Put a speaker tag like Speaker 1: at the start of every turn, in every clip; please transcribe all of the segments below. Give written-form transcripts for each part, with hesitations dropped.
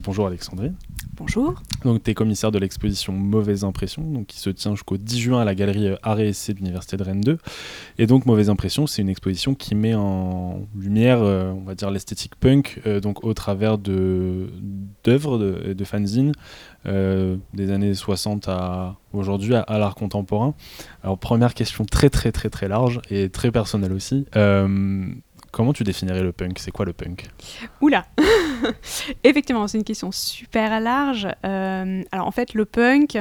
Speaker 1: Bonjour Alexandrie.
Speaker 2: Bonjour.
Speaker 1: Donc, tu es commissaire de l'exposition Mauvaise Impression, donc, qui se tient jusqu'au 10 juin à la galerie Art et Essai de l'Université de Rennes 2. Et donc, Mauvaise Impression, c'est une exposition qui met en lumière, on va dire, l'esthétique punk, donc au travers d'œuvres, de fanzines, des années 60 à aujourd'hui, à l'art contemporain. Alors, première question très très très très large et très personnelle aussi. Comment tu définirais le punk ? C'est quoi le punk ?
Speaker 2: Oula. Effectivement, c'est une question super large. Alors en fait, le punk,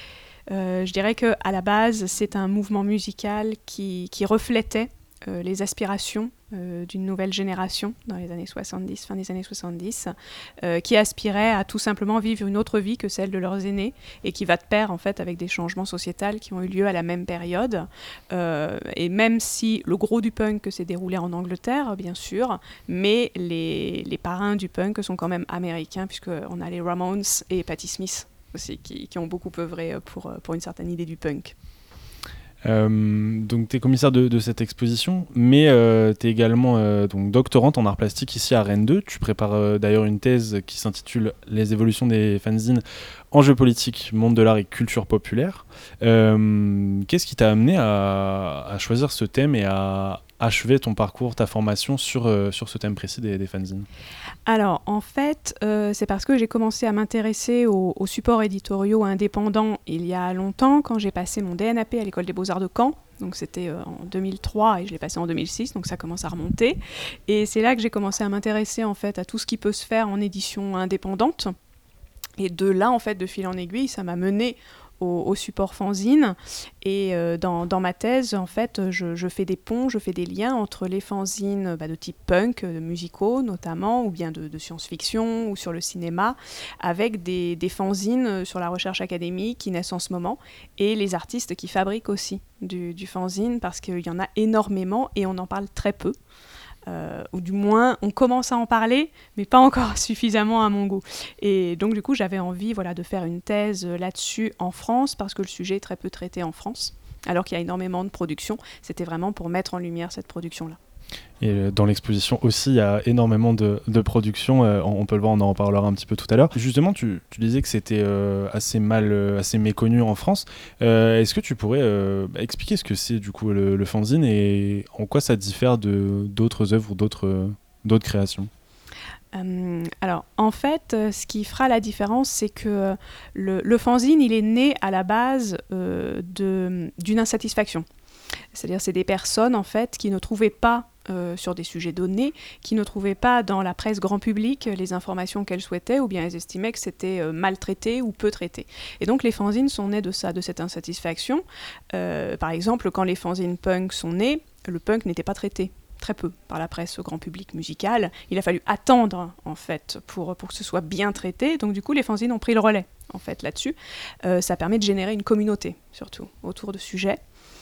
Speaker 2: je dirais qu'à la base, c'est un mouvement musical qui reflétait les aspirations d'une nouvelle génération dans les années 70, fin des années 70, qui aspirait à tout simplement vivre une autre vie que celle de leurs aînés et qui va de pair en fait avec des changements sociétals qui ont eu lieu à la même période. Et même si le gros du punk s'est déroulé en Angleterre, bien sûr, mais les parrains du punk sont quand même américains, puisqu'on a les Ramones et Patti Smith aussi qui ont beaucoup œuvré pour une certaine idée du punk.
Speaker 1: Donc tu es commissaire de cette exposition, mais tu es également donc doctorante en art plastique ici à Rennes 2. Tu prépares d'ailleurs une thèse qui s'intitule « Les évolutions des fanzines, enjeux politiques, monde de l'art et culture populaire ». Qu'est-ce qui t'a amené à choisir ce thème et à achever ton parcours, ta formation sur ce thème précis des fanzines ?
Speaker 2: Alors, en fait, c'est parce que j'ai commencé à m'intéresser aux supports éditoriaux indépendants il y a longtemps, quand j'ai passé mon DNAP à l'École des Beaux-Arts de Caen. Donc c'était en 2003 et je l'ai passé en 2006, donc ça commence à remonter. Et c'est là que j'ai commencé à m'intéresser en fait à tout ce qui peut se faire en édition indépendante. Et de là, en fait, de fil en aiguille, ça m'a mené au support fanzine. Et dans ma thèse, en fait, je fais des ponts, je fais des liens entre les fanzines de type punk, musicaux notamment, ou bien de science-fiction, ou sur le cinéma, avec des fanzines sur la recherche académique qui naissent en ce moment, et les artistes qui fabriquent aussi du fanzine, parce qu'il y en a énormément et on en parle très peu. Ou du moins on commence à en parler, mais pas encore suffisamment à mon goût. Et donc du coup j'avais envie de faire une thèse là-dessus en France, parce que le sujet est très peu traité en France, alors qu'il y a énormément de production. C'était vraiment pour mettre en lumière cette production-là.
Speaker 1: Et dans l'exposition aussi, il y a énormément de production. On peut le voir, on en parlera un petit peu tout à l'heure. Justement, tu disais que c'était assez méconnu en France. Est-ce que tu pourrais expliquer ce que c'est du coup le fanzine et en quoi ça diffère d'autres œuvres ou d'autres créations ?
Speaker 2: Alors, en fait, ce qui fera la différence, c'est que le fanzine, il est né à la base d'une insatisfaction. C'est-à-dire, c'est des personnes, en fait, qui ne trouvaient pas, sur des sujets donnés, qui ne trouvaient pas dans la presse grand public les informations qu'elles souhaitaient, ou bien elles estimaient que c'était mal traité ou peu traité. Et donc, les fanzines sont nés de ça, de cette insatisfaction. Par exemple, quand les fanzines punk sont nés, le punk n'était pas traité. Très peu par la presse grand public musical. Il a fallu attendre en fait pour que ce soit bien traité. Donc du coup, les fanzines ont pris le relais en fait là-dessus. Ça permet de générer une communauté surtout autour de sujets.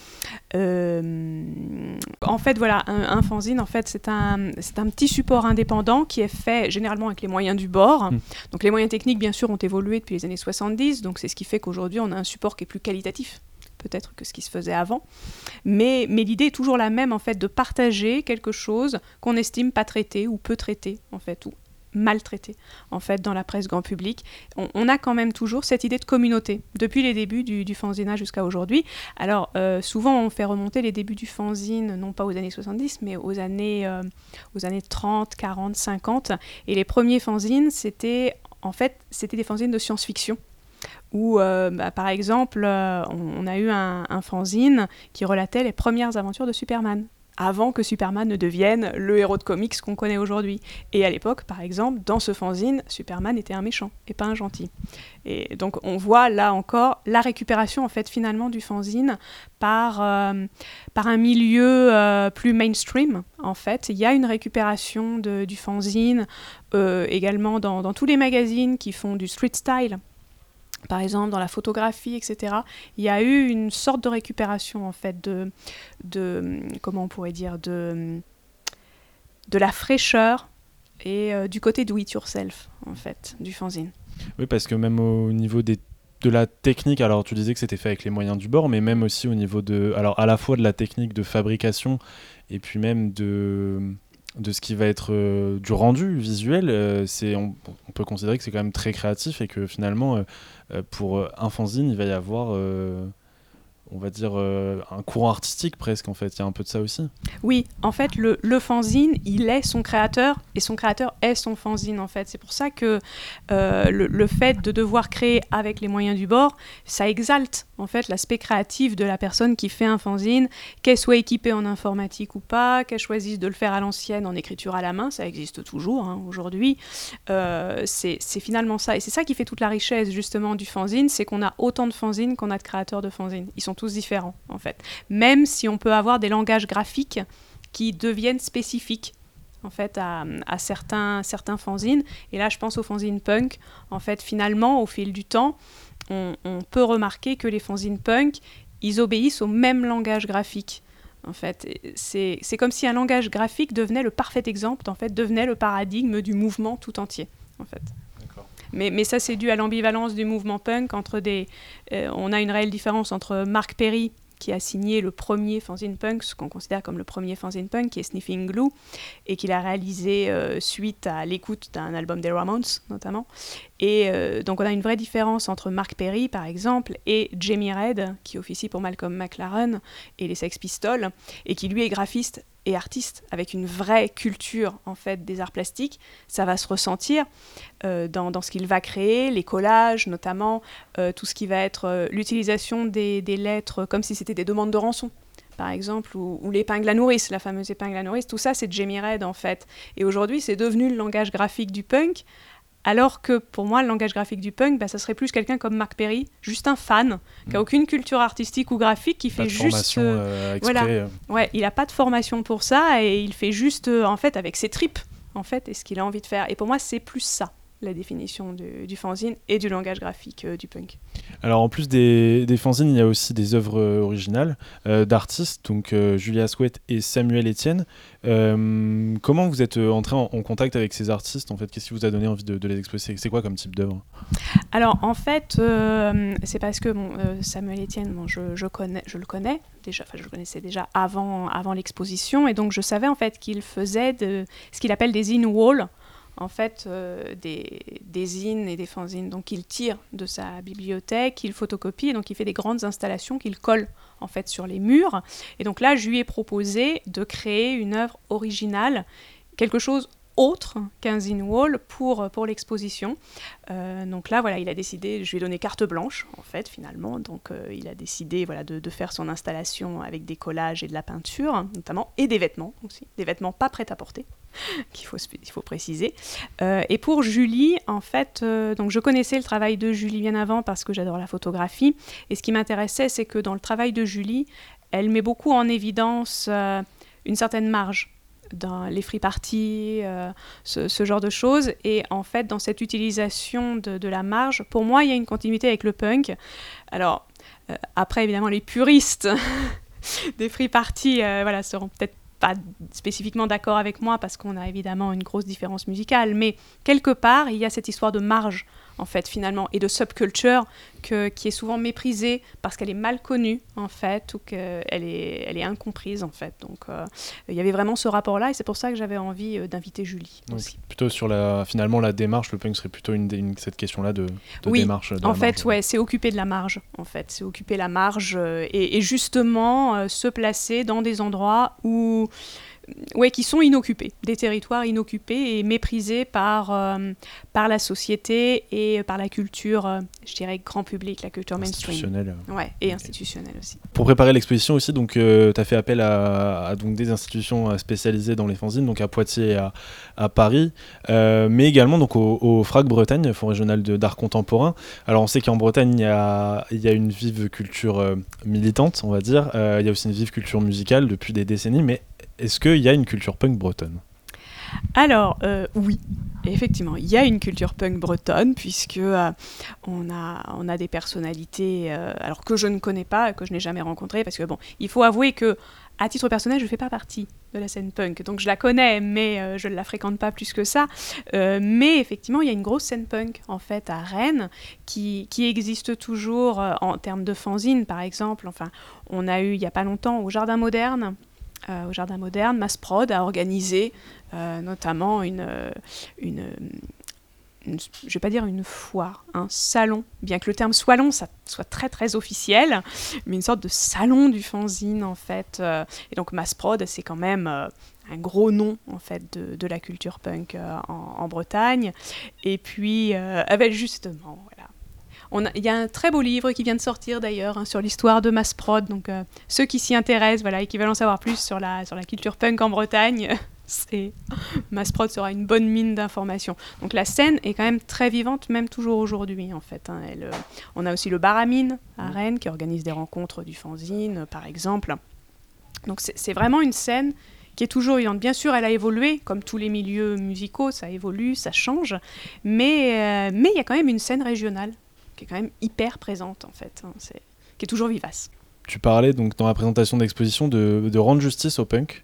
Speaker 2: En fait, voilà, un fanzine, en fait, c'est un petit support indépendant qui est fait généralement avec les moyens du bord. Donc les moyens techniques, bien sûr, ont évolué depuis les années 70. Donc c'est ce qui fait qu'aujourd'hui, on a un support qui est plus qualitatif peut-être que ce qui se faisait avant. Mais l'idée est toujours la même, en fait, de partager quelque chose qu'on estime pas traité ou peu traité, en fait, ou mal traité, en fait, dans la presse grand public. On a quand même toujours cette idée de communauté, depuis les débuts du fanzinage jusqu'à aujourd'hui. Alors, souvent, on fait remonter les débuts du fanzine, non pas aux années 70, mais aux années 30, 40, 50. Et les premiers fanzines, c'était des fanzines de science-fiction, où, par exemple, on a eu un fanzine qui relatait les premières aventures de Superman, avant que Superman ne devienne le héros de comics qu'on connaît aujourd'hui. Et à l'époque, par exemple, dans ce fanzine, Superman était un méchant et pas un gentil. Et donc on voit là encore la récupération en fait finalement du fanzine par un milieu plus mainstream. En fait, il y a une récupération du fanzine également dans tous les magazines qui font du street style. Par exemple, dans la photographie, etc., il y a eu une sorte de récupération, en fait, comment on pourrait dire, de la fraîcheur et du côté do it yourself, en fait, du fanzine.
Speaker 1: Oui, parce que même au niveau de la technique, alors tu disais que c'était fait avec les moyens du bord, mais même aussi au niveau alors à la fois de la technique de fabrication et puis même de ce qui va être du rendu visuel, on peut considérer que c'est quand même très créatif et que finalement, pour un fanzine, il va y avoir, on va dire, un courant artistique presque, en fait. Il y a un peu de ça aussi.
Speaker 2: Oui, en fait, le fanzine, il est son créateur et son créateur est son fanzine, en fait. C'est pour ça que le fait de devoir créer avec les moyens du bord, ça exalte, en fait, l'aspect créatif de la personne qui fait un fanzine, qu'elle soit équipée en informatique ou pas, qu'elle choisisse de le faire à l'ancienne en écriture à la main, ça existe toujours, hein, aujourd'hui. C'est finalement ça. Et c'est ça qui fait toute la richesse, justement, du fanzine, c'est qu'on a autant de fanzines qu'on a de créateurs de fanzines. Ils sont tous différents, en fait. Même si on peut avoir des langages graphiques qui deviennent spécifiques, en fait, à certains fanzines. Et là, je pense aux fanzines punk. En fait, finalement, au fil du temps, on peut remarquer que les fanzines punk, ils obéissent au même langage graphique. En fait, c'est comme si un langage graphique devenait le parfait exemple, en fait, devenait le paradigme du mouvement tout entier, en fait. Mais ça, c'est dû à l'ambivalence du mouvement punk. On a une réelle différence entre Mark Perry, qui a signé le premier fanzine punk, ce qu'on considère comme le premier fanzine punk, qui est Sniffing Glue, et qu'il a réalisé suite à l'écoute d'un album des Ramones, notamment. Et donc on a une vraie différence entre Mark Perry, par exemple, et Jamie Reid, qui officie pour Malcolm McLaren et les Sex Pistols, et qui lui est graphiste et artiste, avec une vraie culture en fait des arts plastiques. Ça va se ressentir dans ce qu'il va créer, les collages notamment, tout ce qui va être l'utilisation des lettres comme si c'était des demandes de rançon, par exemple, ou l'épingle à nourrice, la fameuse épingle à nourrice. Tout ça, c'est Jamie Reid en fait. Et aujourd'hui, c'est devenu le langage graphique du punk. Alors que pour moi, le langage graphique du punk, ça serait plus quelqu'un comme Mark Perry, juste un fan, qui n'a aucune culture artistique ou graphique, qui fait juste...
Speaker 1: exprès.
Speaker 2: Ouais, il n'a pas de formation pour ça, et il fait juste, en fait, avec ses tripes, en fait, et ce qu'il a envie de faire. Et pour moi, c'est plus ça, la définition du fanzine et du langage graphique du punk.
Speaker 1: Alors, en plus des fanzines, il y a aussi des œuvres originales d'artistes, donc Julia Sweat et Samuel Etienne. Comment vous êtes entré en contact avec ces artistes, en fait? Qu'est-ce qui vous a donné envie de les exposer? C'est quoi comme type d'œuvre?
Speaker 2: Alors, en fait, c'est parce que Samuel Etienne, je le connais déjà, je le connaissais déjà avant l'exposition, et donc je savais en fait qu'il faisait ce qu'il appelle des in-walls, en fait, des zines et des fanzines. Donc, il tire de sa bibliothèque, il photocopie, et donc il fait des grandes installations qu'il colle en fait sur les murs. Et donc là, je lui ai proposé de créer une œuvre originale, quelque chose autre qu'un zine wall pour l'exposition. Donc là, voilà, il a décidé, je lui ai donné carte blanche, en fait, finalement. Donc il a décidé de faire son installation avec des collages et de la peinture, notamment, et des vêtements aussi, des vêtements pas prêts à porter. Il faut préciser. Et pour Julie, en fait, donc je connaissais le travail de Julie bien avant parce que j'adore la photographie. Et ce qui m'intéressait, c'est que dans le travail de Julie, elle met beaucoup en évidence une certaine marge dans les free parties, ce genre de choses. Et en fait, dans cette utilisation de la marge, pour moi, il y a une continuité avec le punk. Alors, après, évidemment, les puristes des free parties seront peut-être pas spécifiquement d'accord avec moi parce qu'on a évidemment une grosse différence musicale, mais quelque part, il y a cette histoire de marge, en fait, finalement, et de subculture qui est souvent méprisée parce qu'elle est mal connue, en fait, ou qu'elle est incomprise, en fait. Donc, il y avait vraiment ce rapport-là, et c'est pour ça que j'avais envie d'inviter Julie aussi.
Speaker 1: Plutôt sur finalement, la démarche, le punk serait plutôt cette question-là de
Speaker 2: oui,
Speaker 1: démarche.
Speaker 2: En fait, ouais, c'est occuper de la marge, en fait. C'est occuper la marge et justement se placer dans des endroits qui sont inoccupés, des territoires inoccupés et méprisés par la société et par la culture, je dirais, grand public, la culture mainstream.
Speaker 1: Institutionnelle.
Speaker 2: Ouais, et institutionnelle aussi.
Speaker 1: Pour préparer l'exposition aussi, donc, tu as fait appel à donc, des institutions spécialisées dans les fanzines, donc à Poitiers et à Paris, mais également donc, au FRAC Bretagne, Fonds régional d'art contemporain. Alors on sait qu'en Bretagne, il y a une vive culture militante, on va dire. Il y a aussi une vive culture musicale depuis des décennies, mais est-ce qu'il y a une culture punk bretonne?
Speaker 2: Alors, oui, effectivement, il y a une culture punk bretonne, puisque on a des personnalités alors que je ne connais pas, que je n'ai jamais rencontrées, parce que bon, il faut avouer que à titre personnel, je ne fais pas partie de la scène punk, donc je la connais, mais je ne la fréquente pas plus que ça. Mais effectivement, il y a une grosse scène punk, en fait, à Rennes, qui existe toujours en termes de fanzine, par exemple. Enfin, on a eu, il n'y a pas longtemps, au Jardin Moderne, au Jardin Moderne, Massprod a organisé notamment je vais pas dire une foire, un salon, bien que le terme salon ça soit très très officiel, mais une sorte de salon du fanzine en fait. Et donc Massprod, c'est quand même un gros nom en fait de la culture punk en Bretagne. Et puis avec justement, voilà. Il y a un très beau livre qui vient de sortir d'ailleurs sur l'histoire de Massprod, donc ceux qui s'y intéressent, voilà, et qui veulent en savoir plus sur la culture punk en Bretagne, Massprod sera une bonne mine d'informations. Donc la scène est quand même très vivante, même toujours aujourd'hui en fait. On a aussi le Bar à Mine à Rennes qui organise des rencontres du fanzine, par exemple. Donc c'est vraiment une scène qui est toujours vivante. Bien sûr, elle a évolué, comme tous les milieux musicaux, ça évolue, ça change, mais il y a quand même une scène régionale qui est quand même hyper présente en fait, qui est toujours vivace.
Speaker 1: Tu parlais donc dans la présentation d'exposition de rendre justice au punk.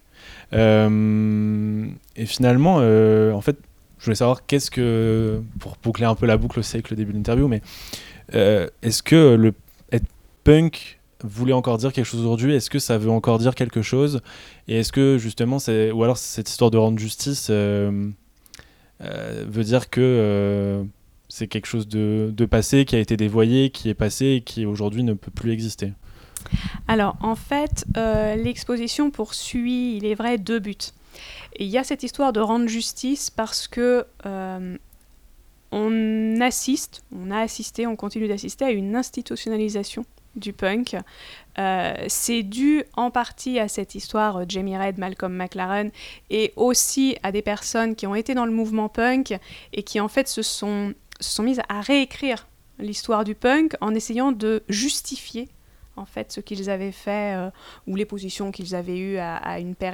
Speaker 1: Et finalement, en fait, je voulais savoir pour boucler un peu la boucle aussi avec le début de l'interview, mais est-ce que être punk voulait encore dire quelque chose aujourd'hui? Est-ce que ça veut encore dire quelque chose? Et est-ce que justement, ou alors cette histoire de rendre justice veut dire que c'est quelque chose de passé, qui a été dévoyé, qui est passé et qui aujourd'hui ne peut plus exister?
Speaker 2: Alors, en fait, l'exposition poursuit, il est vrai, 2 buts. Et il y a cette histoire de rendre justice parce que on continue d'assister à une institutionnalisation du punk. C'est dû en partie à cette histoire Jamie Reid, Malcolm McLaren, et aussi à des personnes qui ont été dans le mouvement punk et qui en fait se sont mises à réécrire l'histoire du punk en essayant de justifier en fait ce qu'ils avaient fait ou les positions qu'ils avaient eues à une période